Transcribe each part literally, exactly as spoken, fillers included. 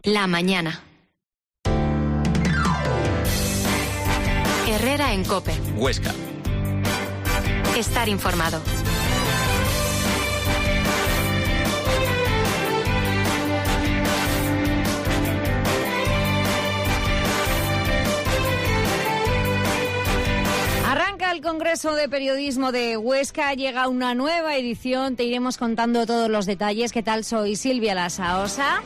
La mañana. Herrera en COPE. Huesca. Estar informado. Arranca el Congreso de Periodismo de Huesca, llega una nueva edición, te iremos contando todos los detalles. ¿Qué tal? Soy Silvia Lasaosa.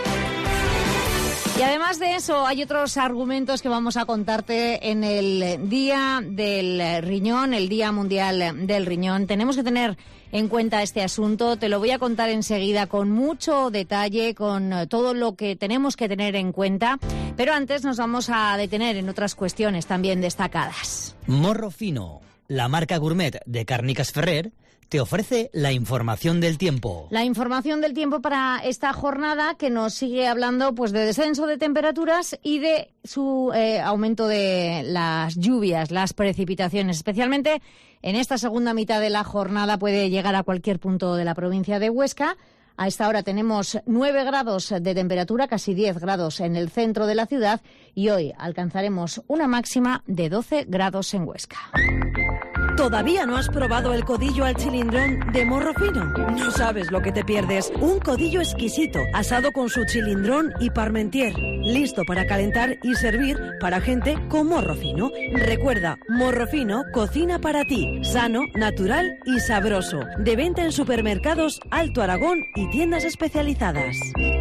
Y además de eso, hay otros argumentos que vamos a contarte en el Día del Riñón, el Día Mundial del Riñón. Tenemos que tener en cuenta este asunto, te lo voy a contar enseguida con mucho detalle, con todo lo que tenemos que tener en cuenta, pero antes nos vamos a detener en otras cuestiones también destacadas. Morro Fino, la marca gourmet de Càrniques Ferrer, te ofrece la información del tiempo. La información del tiempo para esta jornada que nos sigue hablando pues de descenso de temperaturas y de su eh, aumento de las lluvias, las precipitaciones. Especialmente en esta segunda mitad de la jornada puede llegar a cualquier punto de la provincia de Huesca. A esta hora tenemos nueve grados de temperatura, casi diez grados en el centro de la ciudad y hoy alcanzaremos una máxima de doce grados en Huesca. ¿Todavía no has probado el codillo al chilindrón de Morro Fino? No sabes lo que te pierdes. Un codillo exquisito, asado con su chilindrón y parmentier. Listo para calentar y servir para gente con morro fino. Recuerda, Morro Fino cocina para ti. Sano, natural y sabroso. De venta en supermercados Alto Aragón y tiendas especializadas.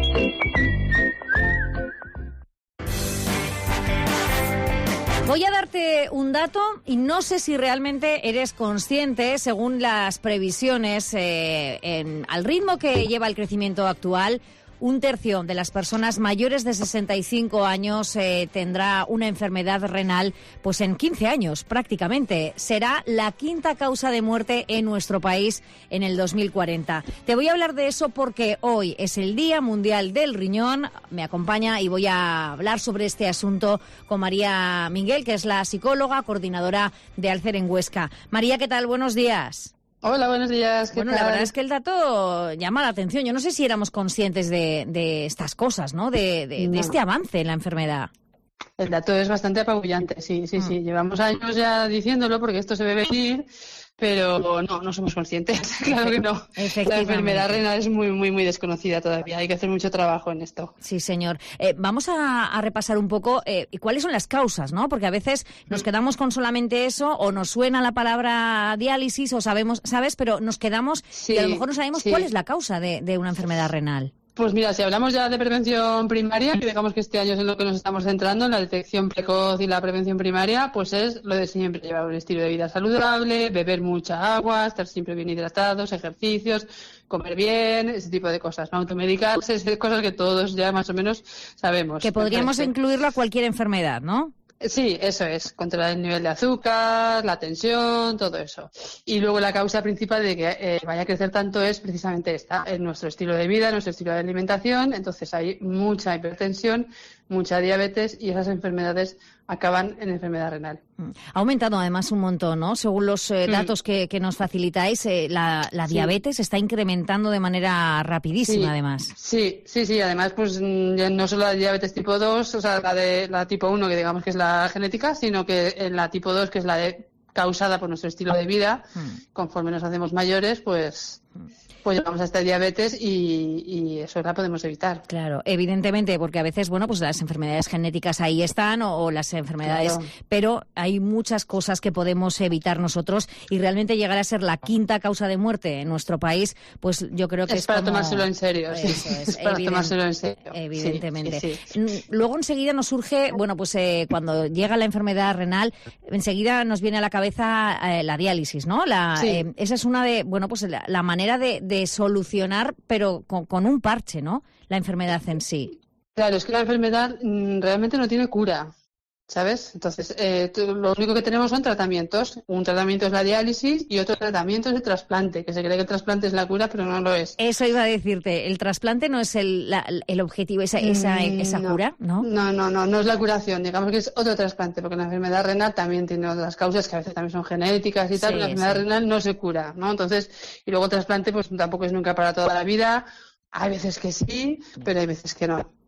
Voy a darte un dato y no sé si realmente eres consciente, según las previsiones, eh, en, al ritmo que lleva el crecimiento actual, un tercio de las personas mayores de sesenta y cinco años eh, tendrá una enfermedad renal pues en quince años prácticamente. Será la quinta causa de muerte en nuestro país en el dos mil cuarenta. Te voy a hablar de eso porque hoy es el Día Mundial del Riñón. Me acompaña y voy a hablar sobre este asunto con María Miguel, que es la psicóloga coordinadora de Alcer en Huesca. María, ¿qué tal? Buenos días. Hola, buenos días. ¿Qué bueno, tal? La verdad es que el dato llama la atención. Yo no sé si éramos conscientes de, de estas cosas, ¿no? De, de, no. de este avance en la enfermedad. El dato es bastante apabullante, sí, sí, mm. sí. Llevamos años ya diciéndolo porque esto se ve venir, pero no, no somos conscientes. Claro que no. La enfermedad renal es muy, muy, muy desconocida todavía. Hay que hacer mucho trabajo en esto. Sí, señor. Eh, vamos a, a repasar un poco eh, cuáles son las causas, ¿no? Porque a veces nos quedamos con solamente eso, o nos suena la palabra diálisis, o sabemos, ¿sabes? Pero nos quedamos sí, y a lo mejor no sabemos sí. cuál es la causa de, de una enfermedad renal. Pues mira, si hablamos ya de prevención primaria, que digamos que este año es en lo que nos estamos centrando, en la detección precoz y la prevención primaria, pues es lo de siempre, llevar un estilo de vida saludable, beber mucha agua, estar siempre bien hidratados, ejercicios, comer bien, ese tipo de cosas, no automedicarse, esas cosas que todos ya más o menos sabemos. Que podríamos incluirlo a cualquier enfermedad, ¿no? Sí, eso es, controlar el nivel de azúcar, la tensión, todo eso. Y luego la causa principal de que eh, vaya a crecer tanto es precisamente esta, en nuestro estilo de vida, nuestro estilo de alimentación. Entonces hay mucha hipertensión, mucha diabetes y esas enfermedades acaban en enfermedad renal. Ha aumentado además un montón, ¿no? Según los eh, datos mm. que, que nos facilitáis, eh, la, la diabetes sí. está incrementando de manera rapidísima, sí. además. Sí, sí, sí. Además, pues no solo la diabetes tipo dos, o sea, la de la tipo uno, que digamos que es la genética, sino que en la tipo dos, que es la de, causada por nuestro estilo de vida, mm. conforme nos hacemos mayores, pues... pues llegamos a esta diabetes y, y eso la podemos evitar. Claro, evidentemente, porque a veces, bueno, pues las enfermedades genéticas ahí están o, o las enfermedades, claro. pero hay muchas cosas que podemos evitar nosotros y realmente llegar a ser la quinta causa de muerte en nuestro país, pues yo creo que es, es para como... tomárselo en serio, sí. Eso es, es para evident... tomárselo en serio. Evidentemente. Sí, sí, sí. Luego enseguida nos surge, bueno, pues eh, cuando llega la enfermedad renal, enseguida nos viene a la cabeza eh, la diálisis, ¿no? La, sí. eh, esa es una de, bueno, pues la, la manera de, de de solucionar, pero con, con un parche, ¿no? La enfermedad en sí. Claro, es que la enfermedad mmm, realmente no tiene cura, ¿sabes? Entonces, eh, lo único que tenemos son tratamientos. Un tratamiento es la diálisis y otro tratamiento es el trasplante, que se cree que el trasplante es la cura, pero no lo es. Eso iba a decirte, el trasplante no es el, la, el objetivo, esa, esa, esa no, cura, ¿no? No, no, no, no es la curación, digamos que es otro trasplante, porque la enfermedad renal también tiene otras causas que a veces también son genéticas y tal, sí, la enfermedad sí. renal no se cura, ¿no? Entonces, y luego el trasplante pues tampoco es nunca para toda la vida, hay veces que sí, pero hay veces que no.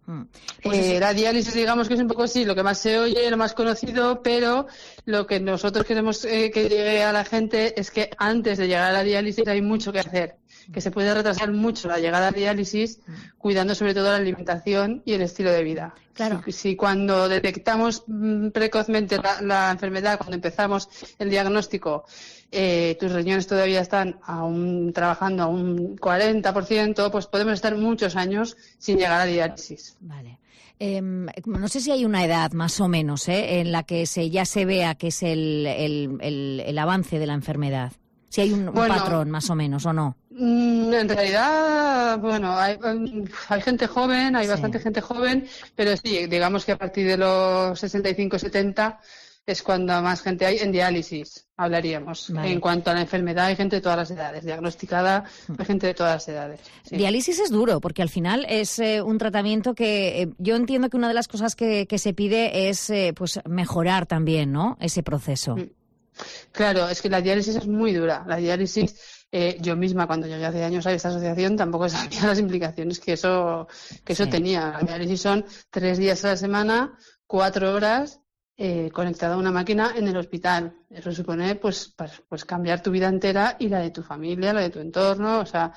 Pues eh, la diálisis, digamos que es un poco sí, lo que más se oye, lo más conocido, pero lo que nosotros queremos eh, que llegue a la gente es que antes de llegar a la diálisis hay mucho que hacer, que se puede retrasar mucho la llegada a la diálisis, cuidando sobre todo la alimentación y el estilo de vida. Claro. Si, si cuando detectamos mm, precozmente la, la enfermedad, cuando empezamos el diagnóstico, eh, tus riñones todavía están aún trabajando a un cuarenta por ciento, pues podemos estar muchos años sin llegar a diálisis. Vale. Eh, no sé si hay una edad más o menos ¿eh? en la que se ya se vea que es el, el, el, el avance de la enfermedad. Si hay un, bueno, un patrón más o menos o no. En realidad, bueno, hay, hay gente joven, hay sí. bastante gente joven, pero sí, digamos que a partir de los sesenta y cinco setenta es cuando más gente hay en diálisis, hablaríamos. Vale. En cuanto a la enfermedad, hay gente de todas las edades, diagnosticada, hay gente de todas las edades. Sí. Diálisis es duro, porque al final es eh, un tratamiento que eh, yo entiendo que una de las cosas que, que se pide es eh, pues mejorar también, ¿no?, ese proceso. Claro, es que la diálisis es muy dura. La diálisis, eh, yo misma cuando llegué hace años a esta asociación tampoco sabía las implicaciones que eso, que eso sí. tenía. La diálisis son tres días a la semana, cuatro horas, Eh, conectada a una máquina en el hospital. Eso supone pues, pues, pues cambiar tu vida entera y la de tu familia, la de tu entorno, o sea,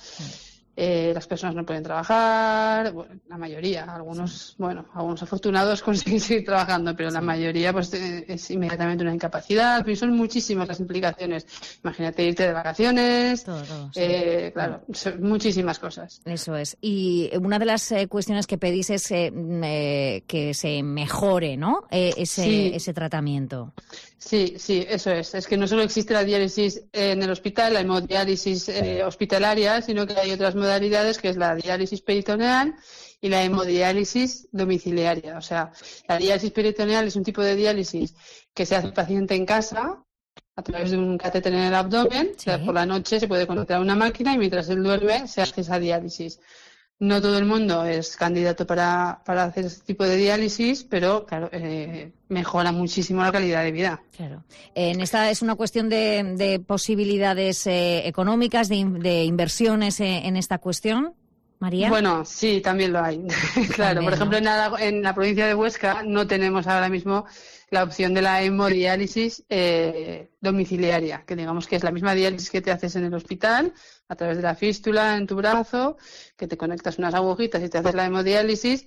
eh, las personas no pueden trabajar, bueno, la mayoría, algunos, bueno, algunos afortunados consiguen seguir trabajando, pero la mayoría pues eh, es inmediatamente una incapacidad, y son muchísimas las implicaciones. Imagínate irte de vacaciones, todo, todo, sí. eh, claro, son muchísimas cosas. Eso es. Y una de las eh, cuestiones que pedís es eh, eh, que se mejore, ¿no?, eh, ese, sí. ese tratamiento. Sí, sí, eso es. Es que no solo existe la diálisis en el hospital, la hemodiálisis eh, hospitalaria, sino que hay otras modalidades, que es la diálisis peritoneal y la hemodiálisis domiciliaria. O sea, la diálisis peritoneal es un tipo de diálisis que se hace el paciente en casa a través de un catéter en el abdomen. Sí. O sea, por la noche se puede conectar a una máquina y mientras él duerme se hace esa diálisis. No todo el mundo es candidato para, para hacer este tipo de diálisis, pero claro, eh, mejora muchísimo la calidad de vida. Claro. En esta es una cuestión de, de posibilidades eh, económicas, de, de inversiones eh, en esta cuestión, María. Bueno, sí, también lo hay. Claro, también, por ejemplo, ¿no? en, la, en la provincia de Huesca no tenemos ahora mismo la opción de la hemodiálisis eh, domiciliaria, que digamos que es la misma diálisis que te haces en el hospital, a través de la fístula en tu brazo, que te conectas unas agujitas y te haces la hemodiálisis.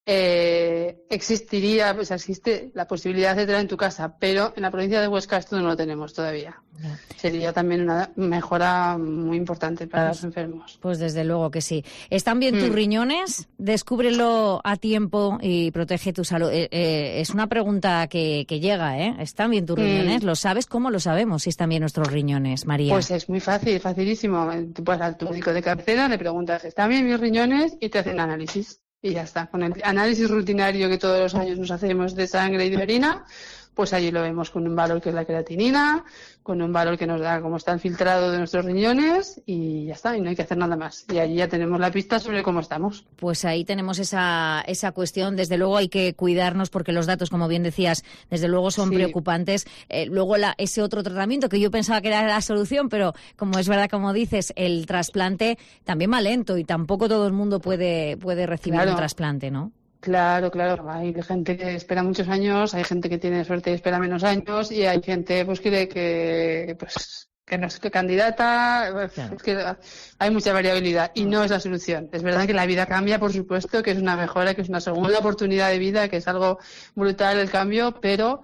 Eh, existiría, pues existe la posibilidad de hacerla en tu casa, pero en la provincia de Huesca esto no lo tenemos todavía. Yeah. Sería también una mejora muy importante para pues, los enfermos. Pues desde luego que sí. ¿Están bien mm. tus riñones? Descúbrelo a tiempo y protege tu salud. Eh, eh, es una pregunta que, que llega, ¿eh? ¿Están bien tus riñones? Mm. ¿Lo sabes? ¿Cómo lo sabemos si están bien nuestros riñones, María? Pues es muy fácil, facilísimo. Tú vas a tu médico de cabecera, le preguntas, ¿están bien mis riñones? Y te hacen análisis. Y ya está, con el análisis rutinario que todos los años nos hacemos de sangre y de orina, pues allí lo vemos con un valor que es la creatinina, con un valor que nos da cómo está el filtrado de nuestros riñones y ya está, y no hay que hacer nada más. Y allí ya tenemos la pista sobre cómo estamos. Pues ahí tenemos esa esa cuestión. Desde luego hay que cuidarnos porque los datos, como bien decías, desde luego son sí. preocupantes. Eh, luego la, ese otro tratamiento que yo pensaba que era la solución, pero como es verdad, como dices, el trasplante también va lento y tampoco todo el mundo puede, puede recibir claro. un trasplante, ¿no? Claro, claro. Hay gente que espera muchos años, hay gente que tiene suerte y espera menos años y hay gente pues que, que pues que no es que candidata, claro. es que hay mucha variabilidad y no es la solución. Es verdad que la vida cambia, por supuesto, que es una mejora, que es una segunda oportunidad de vida, que es algo brutal el cambio, pero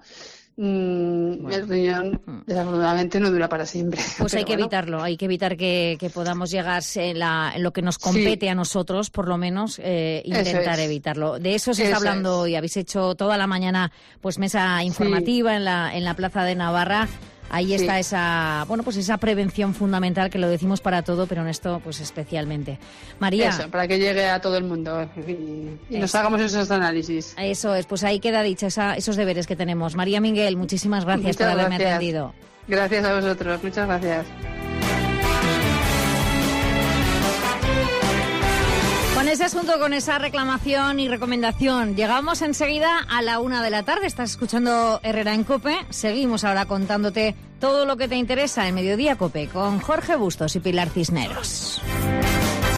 Mm, bueno. el riñón desafortunadamente no dura para siempre. Pues hay que bueno. evitarlo, hay que evitar que, que podamos llegar en, la, en lo que nos compete sí. a nosotros, por lo menos eh, intentar es. evitarlo. De eso se eso está hablando hoy. Habéis hecho toda la mañana pues mesa informativa sí. en la en la Plaza de Navarra. Ahí está sí. esa, bueno, pues esa prevención fundamental que lo decimos para todo, pero en esto pues especialmente. María. Eso, para que llegue a todo el mundo y, y nos hagamos esos análisis. Eso es, pues ahí queda dicha esa, esos deberes que tenemos. María Minguel, muchísimas gracias muchas por haberme gracias. atendido. Gracias a vosotros, muchas gracias. Con ese asunto, con esa reclamación y recomendación, llegamos enseguida a la una de la tarde. Estás escuchando Herrera en COPE. Seguimos ahora contándote todo lo que te interesa en Mediodía COPE con Jorge Bustos y Pilar Cisneros.